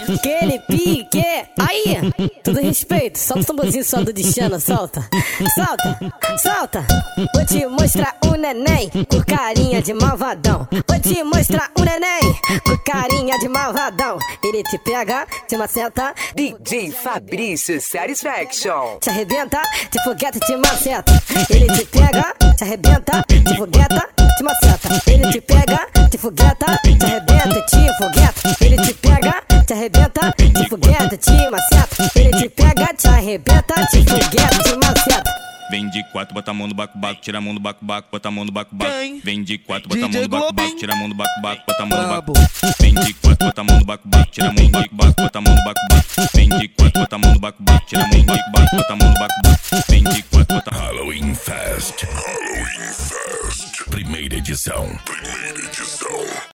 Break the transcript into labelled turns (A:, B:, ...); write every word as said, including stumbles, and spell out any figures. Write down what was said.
A: Aquele pique. Aí, tudo respeito. Solta o tamborzinho só do destino, solta. Solta, solta. Vou te mostrar um neném com carinha de malvadão. Vou te mostrar um neném com carinha de malvadão. Ele te pega, te maceta.
B: D J Fabrício Satisfaction.
A: Te arrebenta, te fogueta, te maceta. Ele te pega, te arrebenta, te fogueta, te maceta. Ele te pega, te fogueta, te arrebenta, te fogueta. Ele te pega, te arrebenta, te fogueta, te maceta. Ele te pega, te arrebenta, te fogueta, te maceta.
C: Vem de quatro, bota a mão no baco-baco, tira a mão do baco-baco, bota a mão no baco-baco. Vem de quatro, bota a mão no baco-baco, tira a mão do baco-baco, bota a mão no baco. Vem de quatro, bota a mão no baco-baco, tira a mão do baco-baco, bota a mão no baco-baco. Vem de quatro, bota a mão no baco-baco, tira a mão do baco-baco, bota a mão no baco-baco. Vem de quatro, bota
D: Halloween Fest. Halloween Fest. Primeira edição. Primeira edição.